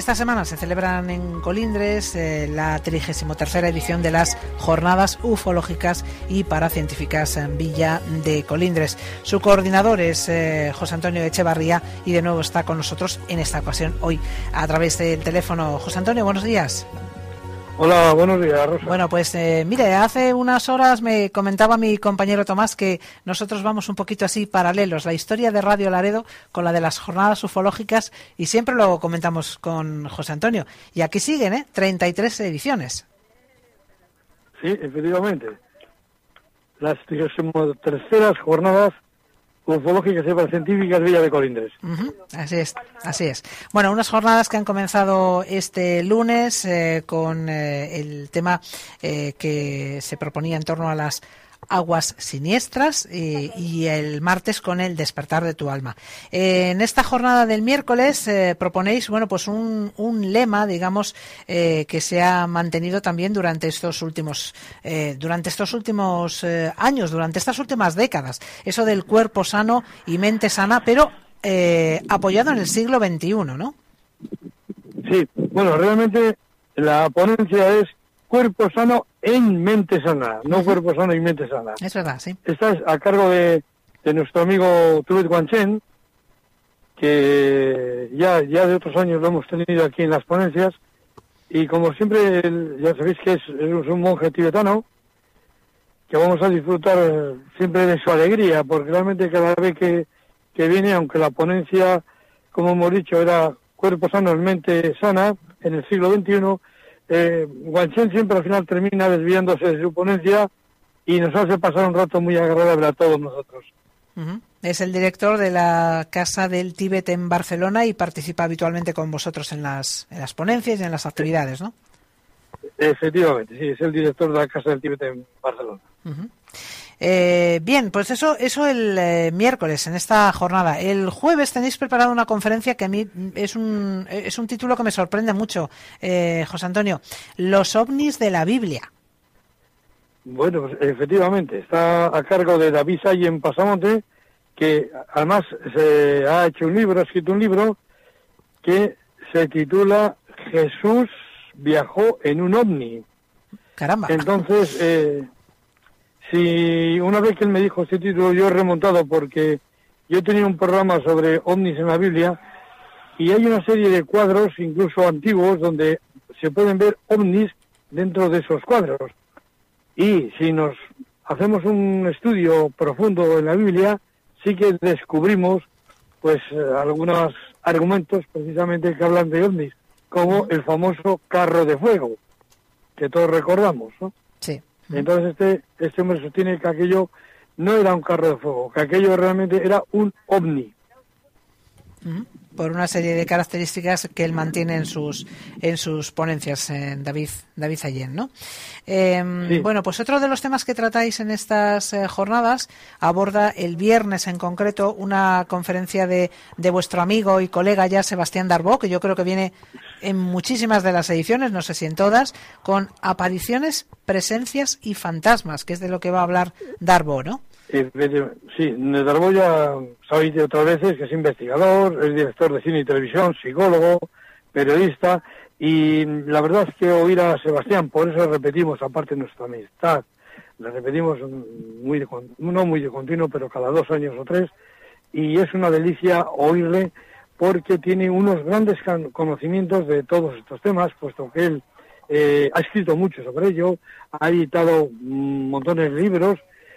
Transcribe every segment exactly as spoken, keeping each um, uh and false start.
esta semana se celebran en Colindres eh, la trigésima tercera edición de las Jornadas Ufológicas y Paracientíficas en Villa de Colindres. Su coordinador es eh, José Antonio Echevarría y de nuevo está con nosotros en esta ocasión hoy a través del teléfono. José Antonio, buenos días. Hola, buenos días, Rosa. Bueno, pues eh, mire, hace unas horas me comentaba mi compañero Tomás que nosotros vamos un poquito así paralelos, la historia de Radio Laredo con la de las jornadas ufológicas, y siempre lo comentamos con José Antonio. Y aquí siguen, ¿eh? treinta y tres ediciones. Sí, efectivamente. Las terceras jornadas ufológicas y paracientíficas Villa de Colindres. Uh-huh. Así es, así es. Bueno, unas jornadas que han comenzado este lunes eh, con eh, el tema eh, que se proponía en torno a las aguas siniestras eh, y el martes con el despertar de tu alma. Eh, en esta jornada del miércoles eh, proponéis, bueno, pues un, un lema, digamos, eh, que se ha mantenido también durante estos últimos, eh, durante estos últimos eh, años, durante estas últimas décadas. Eso del cuerpo sano y mente sana, pero eh, apoyado en el siglo veintiuno, ¿no? Sí, bueno, realmente la ponencia es cuerpo sano en mente sana, no uh-huh. cuerpo sano y mente sana. Es verdad, sí. Esta es a cargo de, de nuestro amigo Tubet Guanchen, que ya, ya de otros años lo hemos tenido aquí en las ponencias, y como siempre, ya sabéis que es, es un monje tibetano, que vamos a disfrutar siempre de su alegría, porque realmente cada vez que, que viene, aunque la ponencia, como hemos dicho, era cuerpo sano en mente sana, en el siglo veintiuno, Eh, Guanchen siempre al final termina desviándose de su ponencia y nos hace pasar un rato muy agradable a todos nosotros. Uh-huh. Es el director de la Casa del Tíbet en Barcelona y participa habitualmente con vosotros en las, en las ponencias y en las actividades, ¿no? Efectivamente, sí, es el director de la Casa del Tíbet en Barcelona. Uh-huh. Eh, bien, pues eso eso el eh, miércoles en esta jornada. El jueves tenéis preparada una conferencia que a mí es un es un título que me sorprende mucho, eh, José Antonio. Los ovnis de la Biblia. Bueno, pues efectivamente, está a cargo de David Sayen Pasamonte, que además se ha hecho un libro, ha escrito un libro que se titula Jesús viajó en un ovni. Caramba. Entonces, eh, si una vez que él me dijo este título, yo he remontado porque yo tenía un programa sobre ovnis en la Biblia y hay una serie de cuadros, incluso antiguos, donde se pueden ver ovnis dentro de esos cuadros. Y si nos hacemos un estudio profundo en la Biblia, sí que descubrimos pues algunos argumentos precisamente que hablan de ovnis, como el famoso carro de fuego, que todos recordamos, ¿no? Sí. Entonces este este hombre sostiene que aquello no era un carro de fuego, que aquello realmente era un ovni. Uh-huh. Por una serie de características que él mantiene en sus en sus ponencias, en David David Sayen, ¿no? Eh, sí. Bueno, pues otro de los temas que tratáis en estas eh, jornadas aborda el viernes en concreto una conferencia de, de vuestro amigo y colega ya Sebastián Darbó, que yo creo que viene en muchísimas de las ediciones, no sé si en todas, con apariciones, presencias y fantasmas, que es de lo que va a hablar Darbó, ¿no? Sí, Darbó ya sabéis de otras veces que es investigador, es director de cine y televisión, psicólogo, periodista, y la verdad es que oír a Sebastián, por eso repetimos, aparte de nuestra amistad, la repetimos muy de, no muy de continuo, pero cada dos años o tres, y es una delicia oírle porque tiene unos grandes conocimientos de todos estos temas, puesto que él eh, ha escrito mucho sobre ello, ha editado montones de libros,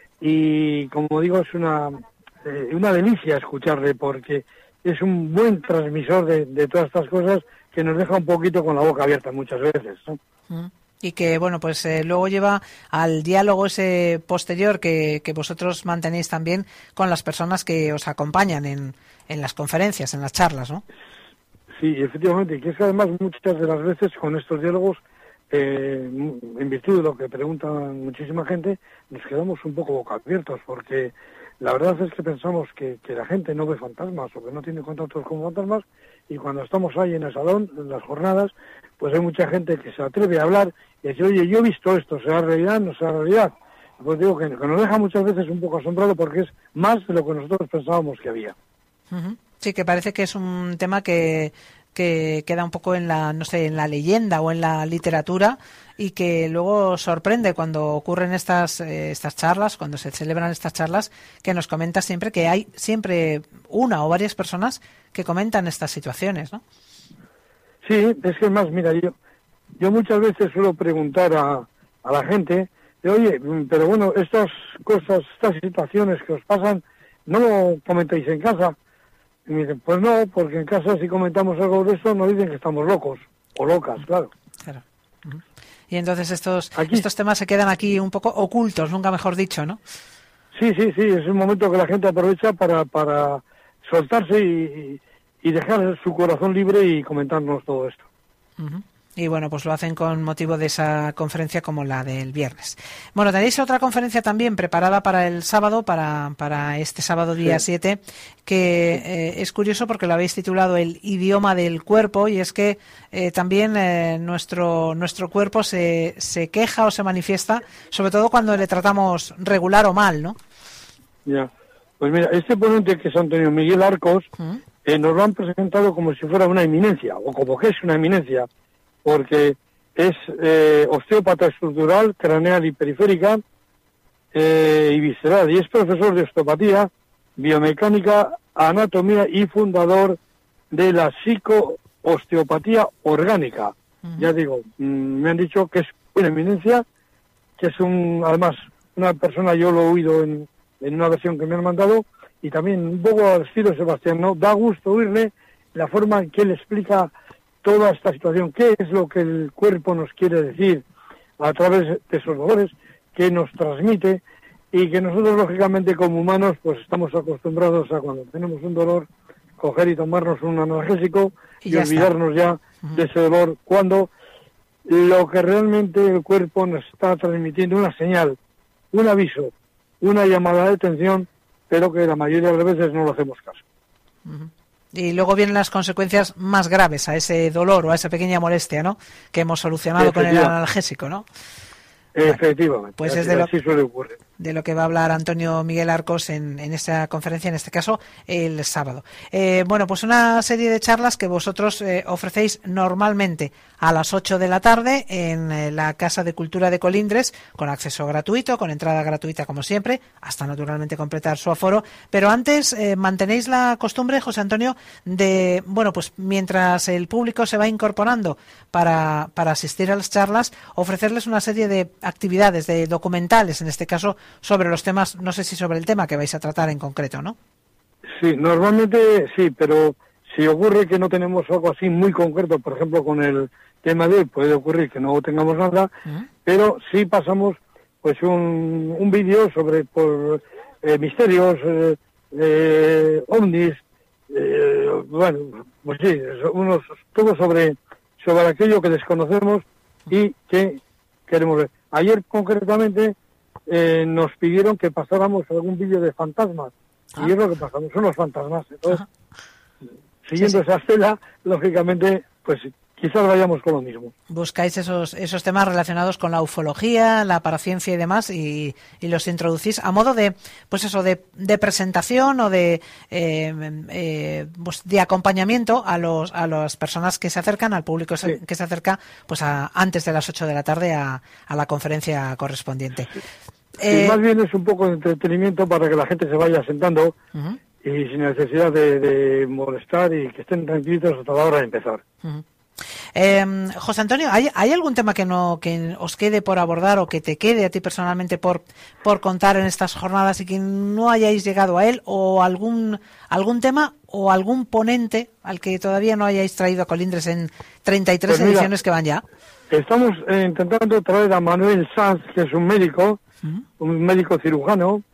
y como digo, es una eh, una delicia escucharle porque es un buen transmisor de, de todas estas cosas que nos deja un poquito con la boca abierta muchas veces, ¿no? Mm. Y que, bueno, pues eh, luego lleva al diálogo ese posterior que, que vosotros mantenéis también con las personas que os acompañan en, en las conferencias, en las charlas, ¿no? Sí, efectivamente, y que es que además muchas de las veces con estos diálogos, eh, en virtud de lo que preguntan muchísima gente, nos quedamos un poco boca abiertos, porque la verdad es que pensamos que, que la gente no ve fantasmas o que no tiene contactos con fantasmas, y cuando estamos ahí en el salón, en las jornadas, pues hay mucha gente que se atreve a hablar y decir, oye, yo he visto esto, ¿será realidad? ¿No será realidad? Pues digo que, que nos deja muchas veces un poco asombrado porque es más de lo que nosotros pensábamos que había. Uh-huh. Sí, que parece que es un tema que que queda un poco en la, no sé, en la leyenda o en la literatura, y que luego sorprende cuando ocurren estas eh, estas charlas, cuando se celebran estas charlas, que nos comenta siempre que hay siempre una o varias personas que comentan estas situaciones, ¿no? Sí, es que más, mira, yo yo muchas veces suelo preguntar a, a la gente, de, oye, pero bueno, estas cosas, estas situaciones que os pasan, ¿no lo comentáis en casa? Y me dicen, pues no, porque en casa si comentamos algo de eso nos dicen que estamos locos, o locas, claro. Claro. Uh-huh. Y entonces estos aquí, estos temas se quedan aquí un poco ocultos, nunca mejor dicho, ¿no? Sí, sí, sí, es un momento que la gente aprovecha para, para soltarse y, y dejar su corazón libre y comentarnos todo esto. Uh-huh. Y bueno, pues lo hacen con motivo de esa conferencia como la del viernes. Bueno, tenéis otra conferencia también preparada para el sábado, para, para este sábado día sí. siete, que eh, es curioso porque lo habéis titulado El idioma del cuerpo, y es que eh, también eh, nuestro nuestro cuerpo se, se queja o se manifiesta, sobre todo cuando le tratamos regular o mal, ¿no? Ya, pues mira, este ponente que es Antonio Miguel Arcos, ¿Mm? eh, nos lo han presentado como si fuera una eminencia, o como que es una eminencia, porque es eh, osteópata estructural, craneal y periférica eh, y visceral, y es profesor de osteopatía, biomecánica, anatomía y fundador de la psico-osteopatía orgánica. Uh-huh. Ya digo, mmm, me han dicho que es una eminencia, que es un, además, una persona, yo lo he oído en, en una versión que me han mandado, y también un poco al estilo Sebastián, ¿no? Da gusto oírle la forma en que él explica toda esta situación, qué es lo que el cuerpo nos quiere decir a través de esos dolores, que nos transmite, y que nosotros, lógicamente, como humanos, pues estamos acostumbrados a, cuando tenemos un dolor, coger y tomarnos un analgésico y, y ya olvidarnos está. ya uh-huh. de ese dolor, cuando lo que realmente el cuerpo nos está transmitiendo, una señal, un aviso, una llamada de atención, pero que la mayoría de las veces no lo hacemos caso. Uh-huh. Y luego vienen las consecuencias más graves a ese dolor o a esa pequeña molestia, ¿no? Que hemos solucionado con el analgésico, ¿no? Efectivamente. Bueno, pues es de lo, así suele ocurrir. de lo que va a hablar Antonio Miguel Arcos en, en esta conferencia, en este caso el sábado. Eh, bueno, pues una serie de charlas que vosotros eh, ofrecéis normalmente a las ocho de la tarde en eh, la Casa de Cultura de Colindres, con acceso gratuito, con entrada gratuita como siempre, hasta naturalmente completar su aforo. Pero antes eh, mantenéis la costumbre, José Antonio, de, bueno, pues mientras el público se va incorporando para, para asistir a las charlas, ofrecerles una serie de actividades, de documentales, en este caso, sobre los temas, no sé si sobre el tema que vais a tratar en concreto, ¿no? Sí, normalmente sí, pero si ocurre que no tenemos algo así muy concreto, por ejemplo, con el tema de hoy, puede ocurrir que no tengamos nada, ¿Mm? pero sí pasamos pues un, un vídeo sobre por eh, misterios, eh, eh, ovnis, eh, bueno, pues sí, unos, todo sobre, sobre aquello que desconocemos y que queremos ver. Ayer concretamente eh, nos pidieron que pasáramos algún vídeo de fantasmas, ah. y es lo que pasamos, son los fantasmas. Entonces, Ajá. siguiendo sí, sí. esa estela, lógicamente, pues quizás vayamos con lo mismo. Buscáis esos esos temas relacionados con la ufología, la paraciencia y demás, y, y los introducís a modo de, pues eso, de, de presentación o de eh, eh, pues de acompañamiento a los a las personas que se acercan, al público sí. que se acerca, pues a, antes de las ocho de la tarde a, a la conferencia correspondiente. Sí. Eh, y más bien es un poco de entretenimiento para que la gente se vaya sentando uh-huh. y sin necesidad de, de molestar, y que estén tranquilitos hasta la hora de empezar. Uh-huh. Eh, José Antonio, ¿hay, ¿hay algún tema que no que os quede por abordar o que te quede a ti personalmente por por contar en estas jornadas y que no hayáis llegado a él, o algún algún tema o algún ponente al que todavía no hayáis traído a Colindres en treinta y tres pues mira, ediciones que van ya? Estamos eh, intentando traer a Manuel Sanz, que es un médico, uh-huh. un médico cirujano,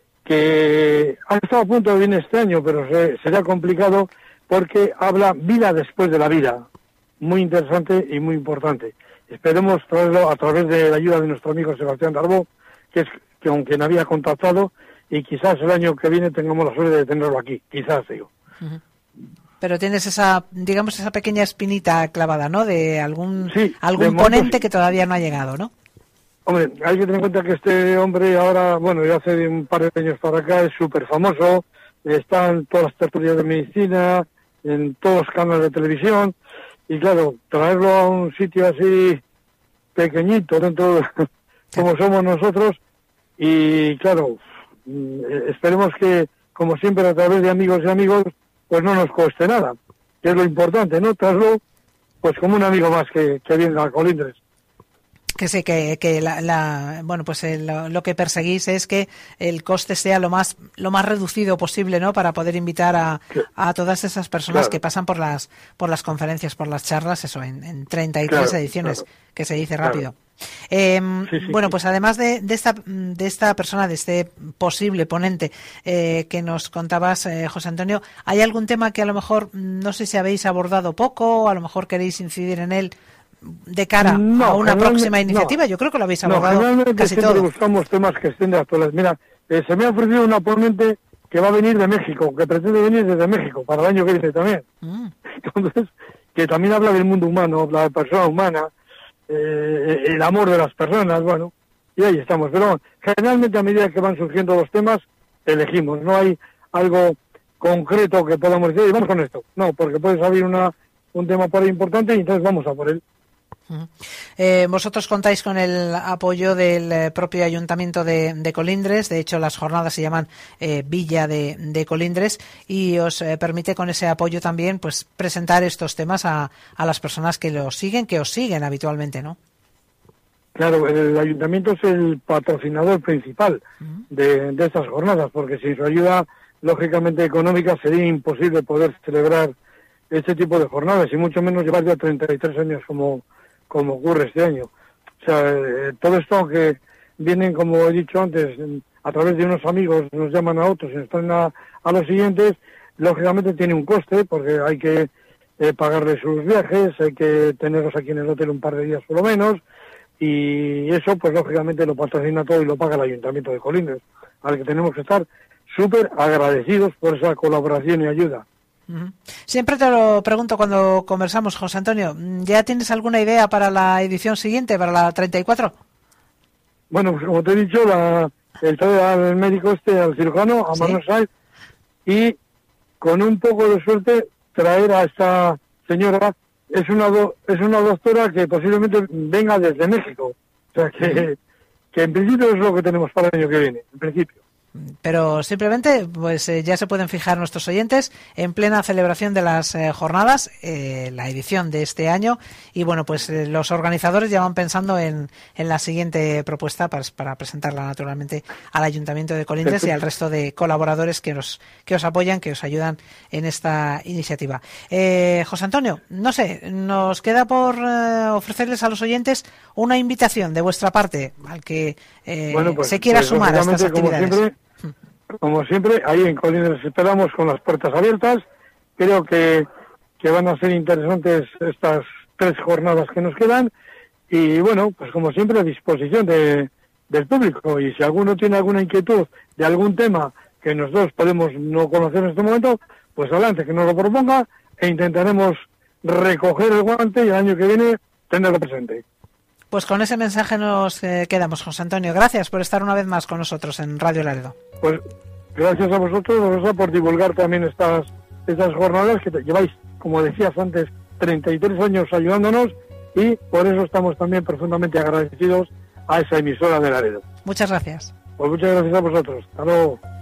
que ha estado a punto de venir este año, pero se, será complicado porque habla vida después de la vida. Muy interesante y muy importante. Esperemos traerlo a través de la ayuda de nuestro amigo Sebastián Darbó, que es que con quien había contactado, y quizás el año que viene tengamos la suerte de tenerlo aquí, quizás, digo. Uh-huh. Pero tienes esa, digamos, esa pequeña espinita clavada, ¿no? De algún sí, algún de ponente sí. que todavía no ha llegado, ¿no? Hombre, hay que tener en cuenta que este hombre ahora, bueno, ya hace un par de años para acá, es súper famoso, está en todas las tertulias de medicina, en todos los canales de televisión, y claro, traerlo a un sitio así pequeñito dentro de como somos nosotros, y claro, esperemos que, como siempre, a través de amigos y amigos, pues no nos cueste nada, que es lo importante, ¿no? Traerlo pues como un amigo más que, que viene a Colindres. Que sí, que, que la, la, bueno, pues el, lo que perseguís es que el coste sea lo más lo más reducido posible, ¿no? Para poder invitar a, a todas esas personas, claro, que pasan por las por las conferencias, por las charlas, eso, en, en treinta y tres claro, ediciones, claro, que se dice rápido. Claro. Eh, sí, sí, bueno, pues además de, de esta de esta persona, de este posible ponente eh, que nos contabas, eh, José Antonio, ¿hay algún tema que a lo mejor no sé si habéis abordado poco, o a lo mejor queréis incidir en él de cara no, a una próxima iniciativa? No, yo creo que lo habéis abordado no, casi siempre todo. Buscamos temas que estén de actualidad. Mira, eh, se me ha ofrecido una ponente que va a venir de México, que pretende venir desde México para el año que viene también. Mm. Entonces, que también habla del mundo humano, habla de persona humana, eh, el amor de las personas, bueno, y ahí estamos. Pero generalmente a medida que van surgiendo los temas, elegimos. No hay algo concreto que podamos decir, y vamos con esto. No, porque puede salir una un tema por ahí importante y entonces vamos a por él. Eh, vosotros contáis con el apoyo del eh, propio Ayuntamiento de, de Colindres. De hecho, las jornadas se llaman eh, Villa de, de Colindres, y os eh, permite con ese apoyo también pues presentar estos temas a, a las personas que los siguen, que os siguen habitualmente, ¿no? Claro, el Ayuntamiento es el patrocinador principal uh-huh. de, de estas jornadas, porque sin su ayuda, lógicamente económica, sería imposible poder celebrar este tipo de jornadas, y mucho menos llevar ya treinta y tres años como como ocurre este año. O sea, eh, todo esto que vienen, como he dicho antes, a través de unos amigos, nos llaman a otros y nos traen a, a los siguientes, lógicamente tiene un coste, porque hay que eh, pagarles sus viajes, hay que tenerlos aquí en el hotel un par de días por lo menos, y eso pues lógicamente lo patrocina todo y lo paga el Ayuntamiento de Colindres, al que tenemos que estar súper agradecidos por esa colaboración y ayuda. Siempre te lo pregunto cuando conversamos, José Antonio, ¿ya tienes alguna idea para la edición siguiente, para la treinta y cuatro? Bueno, pues como te he dicho, la, el traer al médico este, al cirujano, a ¿sí? Manuel Sáenz, y con un poco de suerte traer a esta señora, es una do, es una doctora que posiblemente venga desde México, o sea que, que en principio es lo que tenemos para el año que viene, en principio. Pero simplemente pues eh, ya se pueden fijar nuestros oyentes en plena celebración de las eh, jornadas, eh, la edición de este año, y bueno, pues eh, los organizadores ya van pensando en, en la siguiente propuesta para, para presentarla naturalmente al Ayuntamiento de Colindres y al resto de colaboradores que os, que os apoyan, que os ayudan en esta iniciativa. Eh, José Antonio, no sé, nos queda por eh, ofrecerles a los oyentes una invitación de vuestra parte al que eh, bueno, pues, se quiera pues, sumar a estas actividades. Como siempre, Como siempre, ahí en Colindres esperamos con las puertas abiertas. Creo que, que van a ser interesantes estas tres jornadas que nos quedan. Y bueno, pues como siempre a disposición de, del público. Y si alguno tiene alguna inquietud de algún tema que nosotros podemos no conocer en este momento, pues adelante, que nos lo proponga e intentaremos recoger el guante y el año que viene tenerlo presente. Pues con ese mensaje nos eh, quedamos, José Antonio. Gracias por estar una vez más con nosotros en Radio Laredo. Pues gracias a vosotros, Rosa, por divulgar también estas estas jornadas que te lleváis, como decías antes, treinta y tres años ayudándonos, y por eso estamos también profundamente agradecidos a esa emisora de Laredo. Muchas gracias. Pues muchas gracias a vosotros. Hasta luego.